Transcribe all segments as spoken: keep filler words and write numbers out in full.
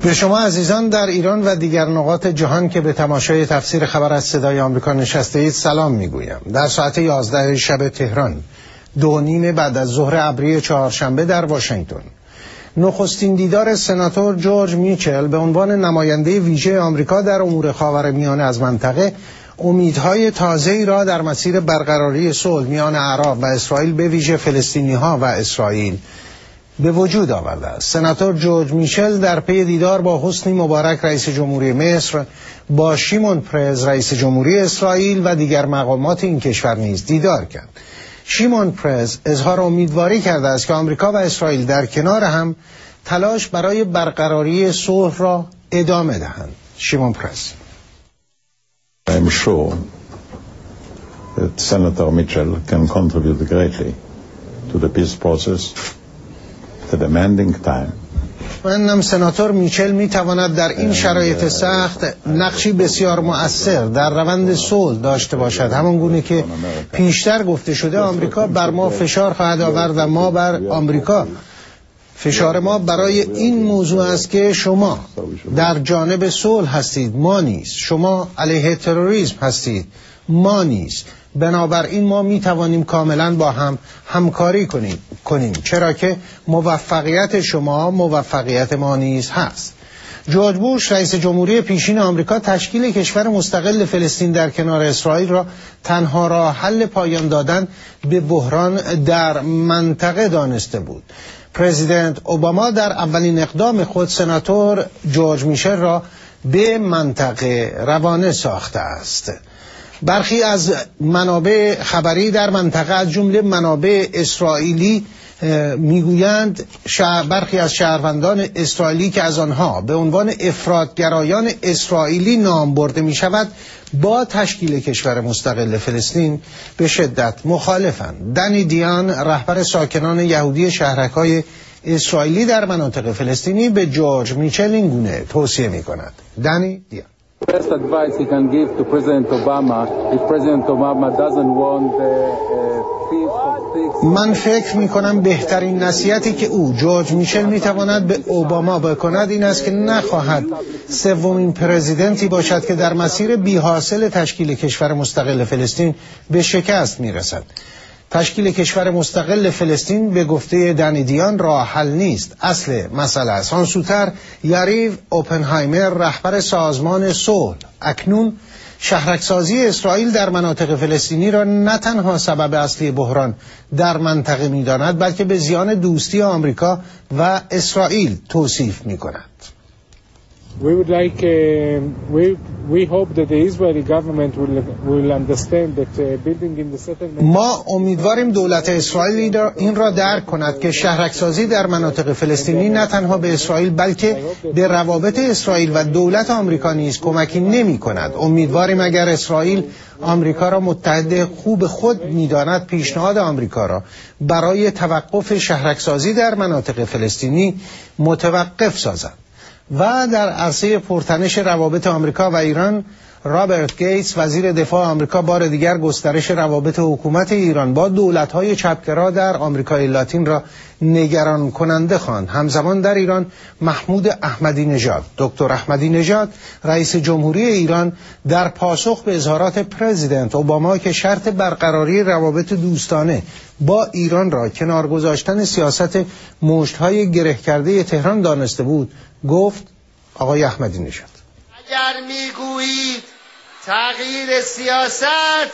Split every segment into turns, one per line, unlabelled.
به شما عزیزان در ایران و دیگر نقاط جهان که به تماشای تفسیر خبر از صدای آمریکا نشسته اید سلام میگویم. در ساعت یازده شب تهران، دو نیم بعد از ظهر ابری چهارشنبه در واشنگتن، نخستین دیدار سناتور جورج میچل به عنوان نماینده ویژه آمریکا در امور خاورمیانه از منطقه امیدهای تازه‌ای را در مسیر برقراری صلح میان عرب و اسرائیل به ویژه فلسطینی‌ها و اسرائیل به وجود آورده است. سناتور جورج میچل در پی دیدار با حسنی مبارک رئیس جمهوری مصر، با شیمون پرز رئیس جمهوری اسرائیل و دیگر مقامات این کشور نیز دیدار کرد. شیمون پرز اظهار امیدواری کرده است که آمریکا و اسرائیل در کنار هم تلاش برای برقراری صلح را ادامه دهند. شیمون پرز:
I'm sure that Senator Mitchell can contribute greatly to the peace process. The demanding time.
منم سناتور میچل میتواند در این شرایط سخت نقشی بسیار مؤثر در روند صلح داشته باشد. همان گونه که پیشتر گفته شده آمریکا بر ما فشار خواهد آورد و ما بر آمریکا. فشار ما برای این موضوع است که شما در جانب صلح هستید، ما نیز. شما علیه تروریسم هستید، ما نیز. بنابراین ما می توانیم کاملا با هم همکاری کنیم کنیم چرا که موفقیت شما موفقیت ما نیز هست. جورج بوش رئیس جمهوری پیشین آمریکا تشکیل کشور مستقل فلسطین در کنار اسرائیل را تنها راه حل پایان دادن به بحران در منطقه دانسته بود. پرزیدنت اوباما در اولین اقدام خود سناتور جورج میچل را به منطقه روانه ساخته است. برخی از منابع خبری در منطقه از جمله منابع اسرائیلی میگویند برخی از شهروندان اسرائیلی که از آنها به عنوان افراطگرایان اسرائیلی نام برده می شود با تشکیل کشور مستقل فلسطین به شدت مخالفند. دنی دیان رهبر ساکنان یهودی شهرک‌های اسرائیلی در مناطق فلسطینی به جورج میچل این گونه توصیه می کند. دنی دیان:
best advice he can give to President Obama if President Obama doesn't want the peace of six.
من فکر می کنم بهترین نصیحتی که او جورج میچل می تواند به اوباما بکند این است که نخواهد سومین پرزیدنتی باشد که در مسیر بی حاصل تشکیل کشور مستقل فلسطین به شکست می رسد. تشکیل کشور مستقل فلسطین به گفته دنی دیان راه حل نیست، اصل مسئله است. آن سوتر یاریو اوپنهایمر رهبر سازمان صلح اکنون شهرکسازی اسرائیل در مناطق فلسطینی را نه تنها سبب اصلی بحران در منطقه می‌داند بلکه به زیان دوستی آمریکا و اسرائیل توصیف می‌کند.
We would like uh, we we hope that the Israeli government will will understand that uh, building in the settlement.
ما امیدواریم دولت اسرائیل این را درک کند که شهرکسازی در مناطق فلسطینی نه تنها به اسرائیل بلکه به روابط اسرائیل و دولت آمریکا نیز کمکی نمی کند. امیدواریم اگر اسرائیل آمریکا را متحد خوب خود می‌داند پیشنهاد آمریکا را برای توقف شهرکسازی در مناطق فلسطینی متوقف سازد. و در عرصه پرتنش روابط آمریکا و ایران، رابرت گیتس وزیر دفاع آمریکا بار دیگر گسترش روابط حکومت ایران با دولت‌های چپگرا در آمریکای لاتین را نگران کننده خواند. همزمان در ایران محمود احمدی نژاد، دکتر احمدی نژاد رئیس جمهوری ایران در پاسخ به اظهارات پرزیدنت اوباما که شرط برقراری روابط دوستانه با ایران را کنار گذاشتن سیاست مشت‌های گره کرده تهران دانسته بود، گفت: آقای احمدی نژاد،
اگر میگویید تغییر سیاست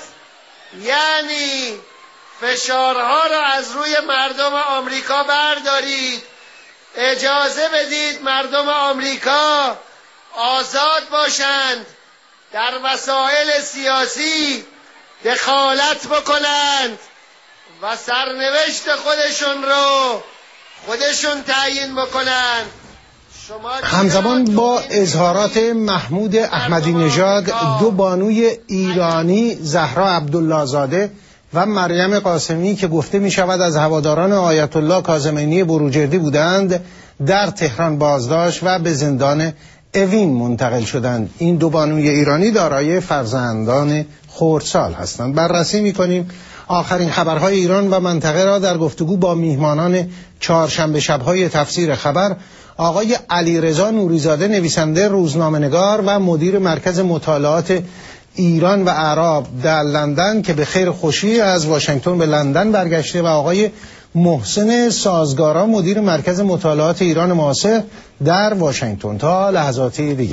یعنی فشارها را از روی مردم آمریکا بردارید، اجازه بدید مردم آمریکا آزاد باشند، در مسائل سیاسی دخالت بکنند و سرنوشت خودشون رو خودشون تعیین بکنند.
همزمان با اظهارات محمود احمدی نژاد، دو بانوی ایرانی زهرا عبدالله زاده و مریم قاسمی که گفته می شود از هواداران آیت الله کاظمینی بروجردی بودند در تهران بازداشت و به زندان اوین منتقل شدند. این دو بانوی ایرانی دارای فرزندان خردسال هستند. بررسی می کنیم آخرین خبرهای ایران و منطقه را در گفتگو با میهمانان چهارشنبه شب‌های تفسیر خبر، آقای علیرضا نوریزاده، نویسنده، روزنامه‌نگار و مدیر مرکز مطالعات ایران و اعراب در لندن که به خیر خوشی از واشنگتن به لندن برگشته، و آقای محسن سازگارا، مدیر مرکز مطالعات ایران معاصر در واشنگتن. تا لحظاتی دیگر.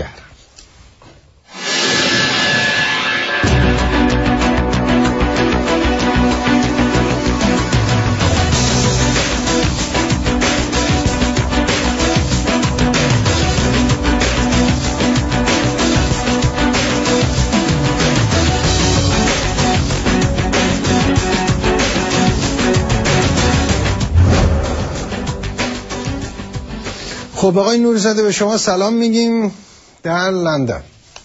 خب آقای نوریزاده، به شما سلام میگیم در لندن.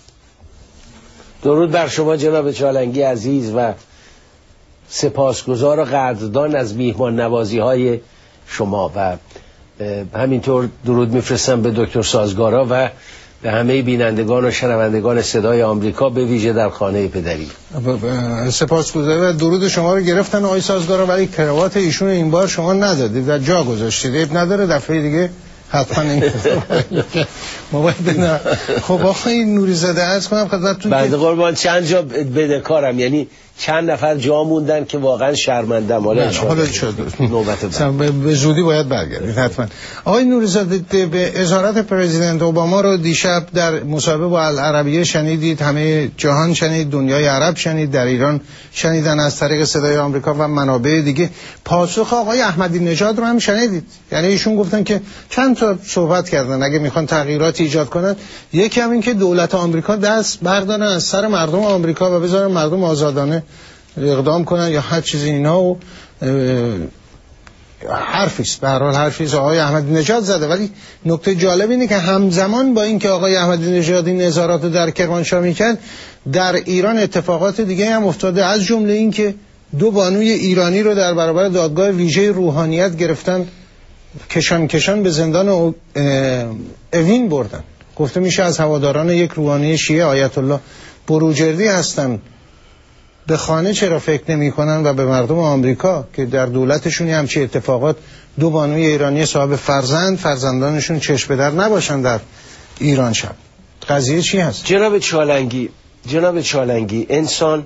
درود بر شما جناب چالنگی عزیز و سپاسگزار و قدردان از میهمان نوازی های شما، و همینطور درود میفرستم به دکتر سازگارا و به همه بینندگان و شنوندگان صدای آمریکا، به ویژه در خانه پدری.
سپاسگزاری و درود شما رو گرفتن آقای سازگارا، ولی کراوات ایشون این بار شما ندادید و جا گذاشتید. عیب نداره، دفعه دیگه حتما این ما باید بدن. خب آقای نوریزاده عرض کنم خدمتتون
بنده قربان چند جا بدهکارم، یعنی چند نفر جا موندن که واقعا شرمندم. حالا
حالا شد
نوبت
به زودی باید برگردید حتما. آقای نوریزاده، به اشارت پرزیدنت اوباما رو دیشب در مصاحبه با العربیه شنیدید، همه جهان شنید، دنیای عرب شنید، در ایران شنیدن از طریق صدای آمریکا و منابع دیگه. پاسخ آقای احمدی نژاد رو هم شنیدید، یعنی ایشون گفتن که چند تا صحبت کردن اگه میخوان تغییراتی ایجاد کنن، یکی هم این که دولت آمریکا دست بردارن از سر مردم آمریکا و بذارن مردم آزادانه اقدام کنن یا هر چیزی اینا، و حرفیست به هر حال حرفیست آقای احمدی نژاد زده. ولی نکته جالب اینه که همزمان با اینکه آقای احمدی نژاد این اظهارات در کرمانشاه میکرد، در ایران اتفاقات دیگه هم افتاده، از جمله این که دو بانوی ایرانی رو در برابر دادگاه ویژه روحانیت گرفتن، کشان کشان به زندان اوین بردن. گفته میشه از هواداران یک روحانی شیعه آیت الله بروجردی هستن. به خانه چرا فکر نمی کنن و به مردم آمریکا که در دولتشون همچی اتفاقات دو بانوی ایرانی صاحب فرزند فرزندانشون چشم به در نباشن در ایران شب؟ قضیه چی هست؟
جناب چالنگی جناب چالنگی انسان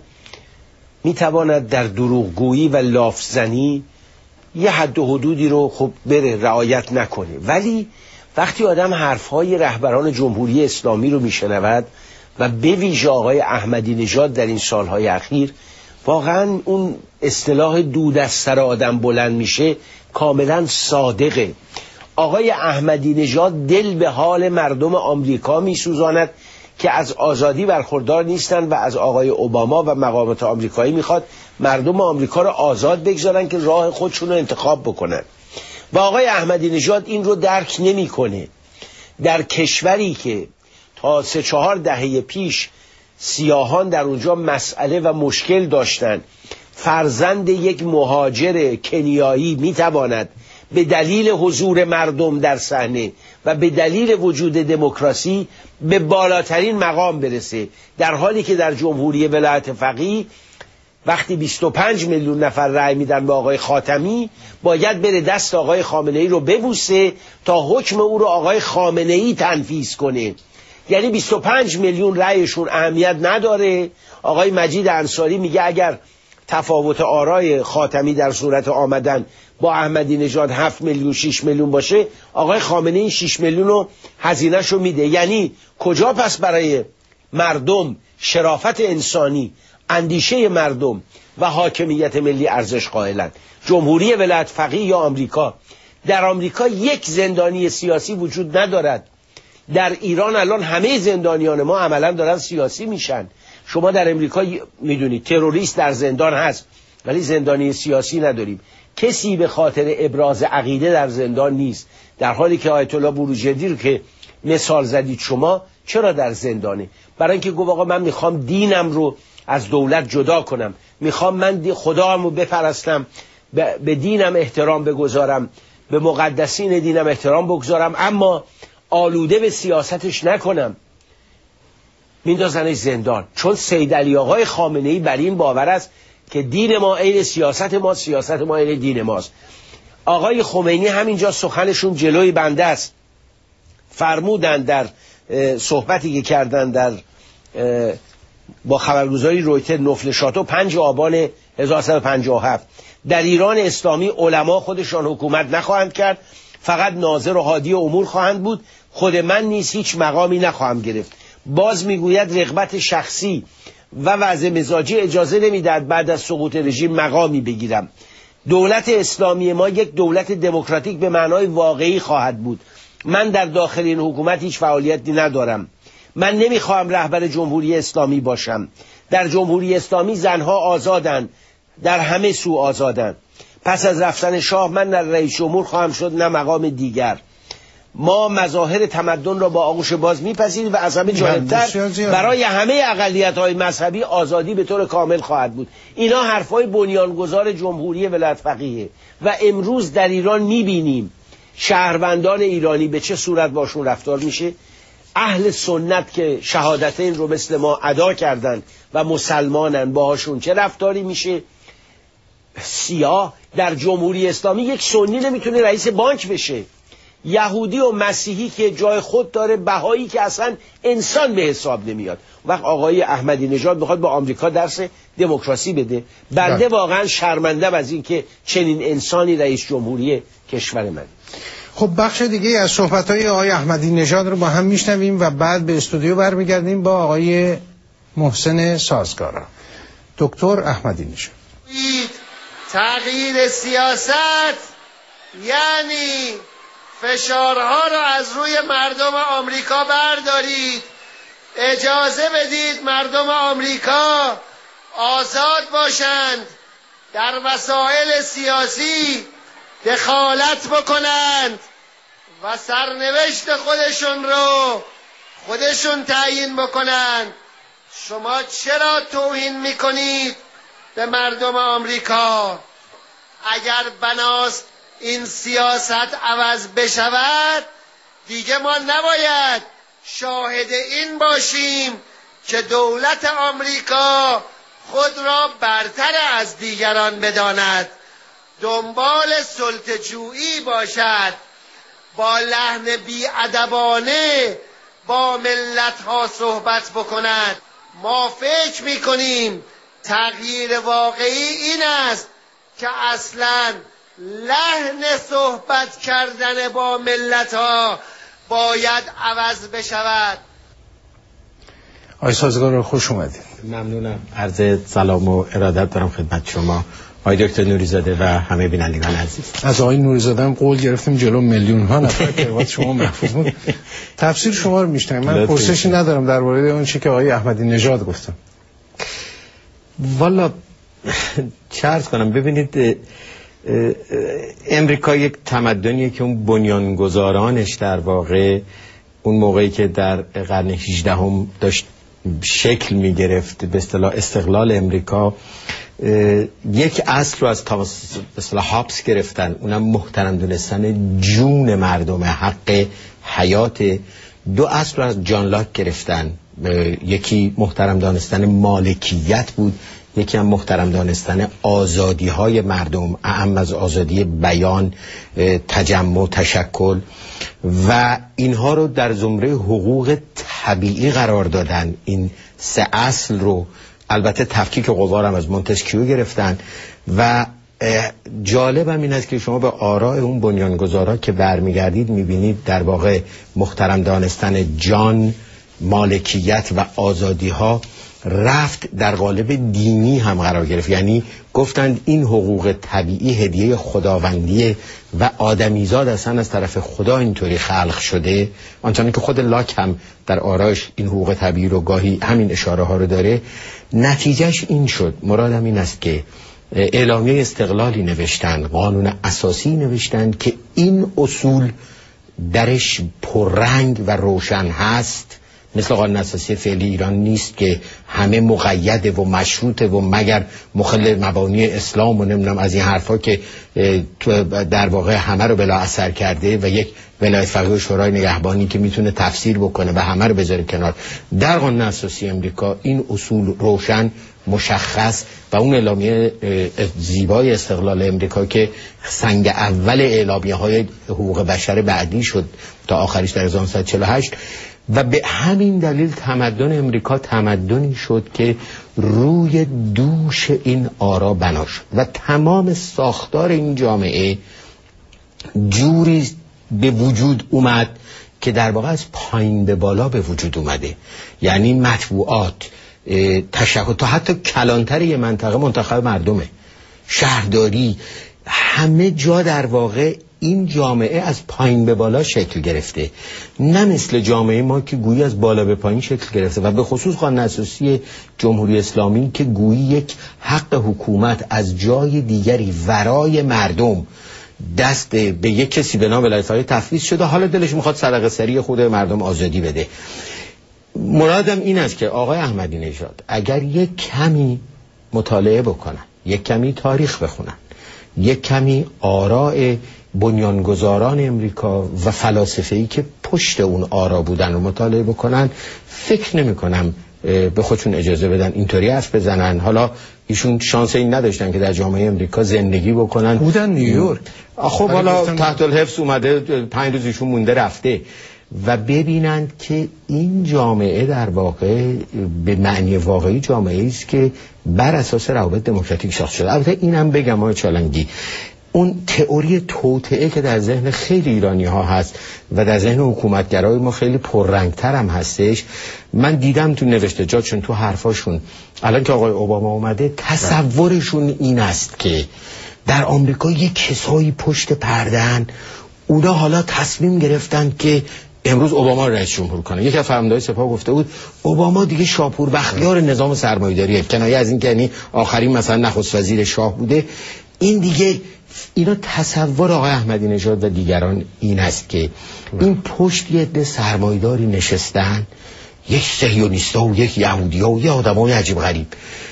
میتواند در دروغگویی و لافزنی یه حد و حدودی رو خب بره رعایت نکنه، ولی وقتی آدم حرفهای رهبران جمهوری اسلامی رو میشنود و به ویژه آقای احمدی نژاد در این سالهای اخیر، واقعا اون اصطلاح دود از سر آدم بلند میشه کاملا صادقه. آقای احمدی نژاد دل به حال مردم آمریکا میسوزاند که از آزادی برخوردار نیستن و از آقای اوباما و مقامات آمریکایی میخواد مردم آمریکا رو آزاد بگذارن که راه خودشون رو انتخاب بکنن، و آقای احمدی نژاد این رو درک نمیکنه. در کشوری که تا سه چهار دهه پیش سیاهان در اونجا مسئله و مشکل داشتن، فرزند یک مهاجر کنیایی میتواند به دلیل حضور مردم در صحنه و به دلیل وجود دموکراسی به بالاترین مقام برسه، در حالی که در جمهوری ولایت فقیه وقتی بیست و پنج میلیون نفر رأی میدن به آقای خاتمی، باید بره دست آقای خامنه ای رو ببوسه تا حکم او رو آقای خامنه ای تنفیذ کنه. یعنی بیست و پنج میلیون رأیشون اهمیت نداره. آقای مجید انصاری میگه اگر تفاوت آرای خاتمی در صورت آمدن با احمدی نژاد هفت میلیون شش میلیون باشه، آقای خامنه ای شش میلیون رو هزینه‌ش رو میده. یعنی کجا پس برای مردم شرافت انسانی، اندیشه مردم و حاکمیت ملی ارزش قائلند؟ جمهوری ولایت فقیه یا آمریکا؟ در آمریکا یک زندانی سیاسی وجود ندارد. در ایران الان همه زندانیان ما عملا دارن سیاسی میشن. شما در امریکا میدونید تروریست در زندان هست ولی زندانی سیاسی نداریم. کسی به خاطر ابراز عقیده در زندان نیست، در حالی که آیت الله بروجردی رو که مثال زدید شما چرا در زندانه؟ برای اینکه گفت آقا من میخوام دینم رو از دولت جدا کنم، میخوام من خدام رو بپرستم، به دینم احترام بگذارم، به مقدسین دینم احترام بگذارم، اما آلوده به سیاستش نکنم. میندازنش زندان. چون سید علی آقای خامنه ای بر این باور است که دین ما عین سیاست ما، سیاست ما عین دین ماست. آقای خمینی همینجا سخنشون جلوی بنده است، فرمودن در صحبتی که کردن در با خبرگزاری رویتر نفل شاتو پنج آبان هزار و سیصد و پنجاه و هفت، در ایران اسلامی علما خودشان حکومت نخواهند کرد، فقط ناظر و هادی امور خواهند بود، خود من نیز هیچ مقامی نخواهم گرفت. باز میگوید رغبت شخصی و وضع مزاجی اجازه نمیدهد بعد از سقوط رژیم مقامی بگیرم. دولت اسلامی ما یک دولت دموکراتیک به معنای واقعی خواهد بود. من در داخل این حکومت هیچ فعالیتی ندارم. من نمیخواهم رهبر جمهوری اسلامی باشم. در جمهوری اسلامی زنها آزادند، در همه سو آزادند. پس از رفتن شاه من نه رئیس جمهور خواهم شد نه مقام دیگر. ما مظاهر تمدن را با آغوش باز میپذیریم و از همه جالبتر برای همه اقلیت‌های مذهبی آزادی به طور کامل خواهد بود. اینا حرفای بنیانگذار جمهوری ولایت فقیه و امروز در ایران میبینیم شهروندان ایرانی به چه صورت باشون رفتار میشه. اهل سنت که شهادتین رو مثل ما ادا کردن و مسلمانن باهاشون چه رفتاری میشه. سیاه در جمهوری اسلامی یک سنی نمیتونه رئیس بانک بشه. یهودی و مسیحی که جای خود داره، بهایی که اصلا انسان به حساب نمیاد. وقت آقای احمدی نژاد بخواد با آمریکا درس دموکراسی بده، بنده واقعا شرمندم از این که چنین انسانی رئیس جمهوری کشور من.
خب بخش دیگه از صحبت‌های آقای احمدی نژاد رو با هم میشنویم و بعد به استودیو برمیگردیم با آقای محسن سازگارا. دکتر احمدی نژاد.
تغییر سیاست یعنی فشارها رو از روی مردم آمریکا بردارید، اجازه بدید مردم آمریکا آزاد باشند، در مسائل سیاسی دخالت بکنند و سرنوشت خودشون رو خودشون تعیین بکنند. شما چرا توهین میکنید به مردم آمریکا؟ اگر بناست این سیاست عوض بشود دیگه ما نباید شاهد این باشیم که دولت آمریکا خود را برتر از دیگران بداند، دنبال سلطه‌جویی باشد، با لحن بی‌ادبانه با ملت ها صحبت بکند. ما فکر میکنیم تغییر واقعی این است که اصلاً لحن صحبت کردن با ملت ها باید عوض بشود.
آقای سازگار خوش اومدید.
ممنونم. عرض سلام و ارادت دارم خدمت شما آقای دکتر نوریزاده و همه بینندگان عزیز.
از آقای نوریزاده هم قول گرفتیم جلو میلیون ها نفر کلمات شما محفوظ بود. تفسیر شما رو میشنویم. من پرسشی ندارم درباره اون چیزی که آقای احمدی نژاد گفتن.
والا چه عرض کنم، ببینید امریکا یک تمدنیه که اون بنیانگذارانش در واقع اون موقعی که در قرن هجدهم داشت شکل می گرفت به اصطلاح استقلال امریکا، یک اصل رو از تاماس به اصطلاح هابس گرفتن، اونم محترم دونستن جون مردم، حق حیات. دو اصل رو از جان لاک گرفتن، یکی محترم دانستن مالکیت بود، یکی هم محترم دانستن آزادی های مردم، اعم از آزادی بیان، تجمع، تشکل، و اینها رو در زمره حقوق طبیعی قرار دادن. این سه اصل رو البته تفکیک قوا هم از مونتسکیو گرفتن و جالب هم این است که شما به آراء اون بنیانگذارا که برمیگردید میبینید در واقع محترم دانستن جان، مالکیت و آزادی ها رفت در قالب دینی هم قرار گرفت. یعنی گفتند این حقوق طبیعی هدیه خداوندیه و آدمیزاد اصلا از طرف خدا اینطوری خلق شده. آنچنان که خود لاک هم در آرایش این حقوق طبیعی رو گاهی همین اشاره ها رو داره. نتیجهش این شد، مرادم این است که اعلامیه استقلالی نوشتن، قانون اساسی نوشتن که این اصول درش پررنگ و روشن هست مثل قانون اساسی فعلی ایران نیست که همه مقیده و مشروطه و مگر مخل مبانی اسلام و نمیدونم از این حرفا که در واقع همه رو بلا اثر کرده و یک ولایت فقیه و شورای نگهبانی که میتونه تفسیر بکنه و همه رو بذاره کنار. در قانون اساسی امریکا این اصول روشن مشخص و اون اعلامیه زیبای استقلال امریکا که سنگ اول اعلامیه های حقوق بشر بعدی شد تا آخریش در هزار و نهصد و چهل و هشت و به همین دلیل تمدن امریکا تمدنی شد که روی دوش این آرا بنا شد و تمام ساختار این جامعه جوری به وجود اومد که در واقع از پایین به بالا به وجود اومده. یعنی مطبوعات، تشکل، تا حتی کلانتر یه منطقه منتخب مردمه، شهرداری، همه جا در واقع این جامعه از پایین به بالا شکل گرفته، نه مثل جامعه ما که گویی از بالا به پایین شکل گرفته و به خصوص قانون اساسی جمهوری اسلامی که گویی یک حق حکومت از جای دیگری ورای مردم دست به یک کسی به نام ولایت فقیه تفویض شده، حالا دلش میخواد صدقه سری خود مردم آزادی بده. مرادم این است که آقای احمدی نژاد اگر یک کمی مطالعه بکنن، یک کمی تاریخ بخونن، یک کمی آراء بنیانگذاران امریکا و فلاسفه‌ای که پشت اون آرا بودن رو مطالعه بکنن، فکر نمی کنم به خودشون اجازه بدن اینطوری حرف بزنن. حالا ایشون شانس این نداشتن که در جامعه امریکا زندگی بکنن،
بودن نیویورک.
خب حالا تحت الحفظ اومده، پنج روز ایشون مونده رفته و ببینند که این جامعه در واقع به معنی واقعی جامعه است که بر اساس روابط دموکراتیک ساخته شده. البته اینم بگم آقای چالنگی، اون تئوری توطئه که در ذهن خیلی ایرانی ها هست و در ذهن حکومتگرای ما خیلی پررنگتر هم هستش، من دیدم تو نوشتجاتشون، تو حرفاشون، الان که آقای اوباما اومده تصورشون این است که در آمریکا یک کسایی پشت پردن، اونا حالا تصمیم گرفتن که امروز اوباما رئیس جمهور کنه. یکی از فرماندهان سپاه گفته بود اوباما دیگه شاپور بختیار نظام سرمایه‌داریه، کنایه از این که یعنی آخرین مثلا نخست وزیر شاه بوده. این دیگه اینا تصور آقای احمدی نژاد و دیگران این است که این پشت یه عده سرمایه‌داری نشستن، یک صهیونیستا و یک یهودی‌ها و یه آدمای عجیب غریب،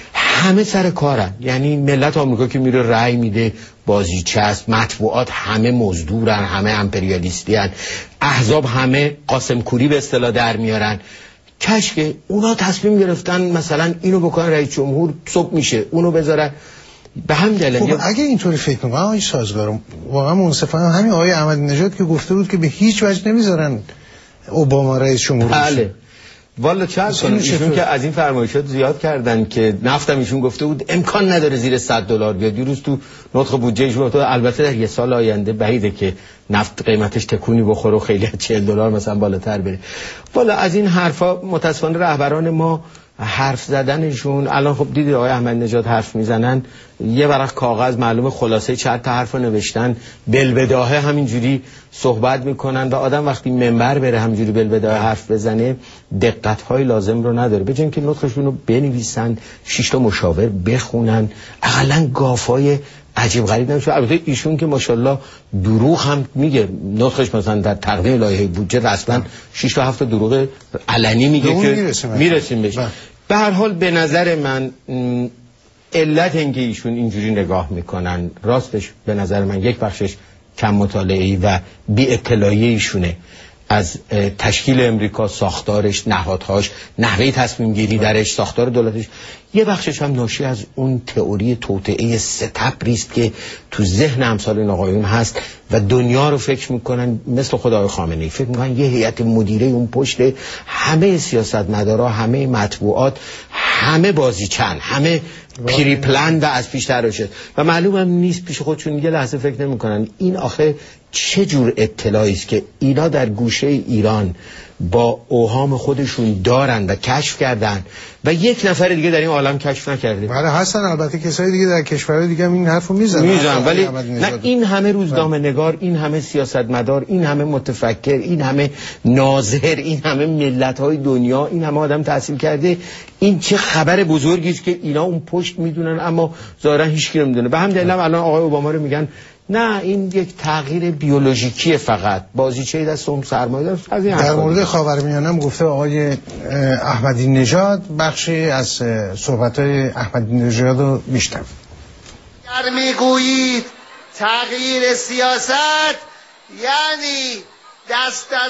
همه سر کارن. یعنی ملت آمریکا که میره رأی میده بازیچه است، مطبوعات همه مزدورن، همه امپریالیستی هن، احزاب همه قاسم کوری به اصطلاح در میارن. کاش که اونا تصمیم گرفتن مثلا اینو بکنن رئیس جمهور، صبح میشه اونو بذارن. به هم دلیل
خب اگه اینطوری فکر کنم آقای سازگارم، واقعا منصفانه همین آقای احمدی نژاد که گفته بود که به هیچ وجه نمیذارن اوباما رئیس جمهور بشه.
بله والا چه کنم، ایشون که از این فرمایشات زیاد کردن که نفتم ایشون گفته بود امکان نداره زیر صد دلار بیاد. دیروز تو نطق بودجه ایشون گفته البته در یه سال آینده بعیده که نفت قیمتش تکونی بخوره و خیلی از چهل دلار مثلا بالاتر بره. والا از این حرفا متاسفانه رهبران ما حرف زدنشون، الان خب دیدید آقای احمدی نژاد حرف میزنن، یه ورق کاغذ معلومه خلاصه چند تا حرفو نوشتن، بلبداهه همینجوری صحبت میکنن و آدم وقتی منبر بره همینجوری بلبداهه حرف بزنه دقت‌های لازم رو نداره. بجن که نطقشون رو بنویسن، شش تا مشاور بخونن، اقلا گافای عجیب غریب نمیشه. البته ایشون که ماشاءالله دروغ هم میگه، نطقش مثلا در تقدیم لایحه بودجه رسما شش تا هفت دروغ علنی میگه که میرسیم, میرسیم بهش. به هر حال به نظر من علت اینکه ایشون اینجوری نگاه میکنن راستش به نظر من یک بخشش کم مطالعه‌ای و بی اطلاعی ایشونه از تشکیل امریکا، ساختارش، نهادهاش، نحوه تصمیم گیری درش، ساختار دولتش. یه بخشش هم ناشی از اون تئوری توطئه ستبری است که تو ذهن امثال این آقایون هست و دنیا رو فکر میکنن مثل خدای خامنه‌ای، فکر میکنن یه هیئت مدیره اون پشت، همه سیاستمدارا، همه مطبوعات، همه بازیچن، همه پیری پلان و از پیش تر شد و معلوم هم نیست پیش خودشون یه لحظه فکر نمیکنن این آخه چه جور اطلاعی است که اینا در گوشه ایران با اوهام خودشون دارن و کشف کردن و یک نفر دیگه در این عالم کشف نکرده.
بله هستن البته کسای دیگه در کشورهای دیگه هم این حرفو میزنن
میزنن ولی نه این همه روزنامه نگار، این همه سیاستمدار، این همه متفکر، این همه ناظر، این همه ملت‌های دنیا، این همه آدم تحصیل کرده، این چه خبر بزرگی است که اینا اون پشت میدونن اما ظاهرا هیچ کی نمیدونه. به هم دلیل الان آقای اوباما رو میگن نه این یک تغییر بیولوژیکی فقط بازیچه دست اون سرمایه‌دار.
در مورد خاورمیانه هم گفته آقای احمدی نژاد، بخشی از صحبت‌های احمدی نژاد رو میشنویم.
اگر میگویید تغییر سیاست یعنی دست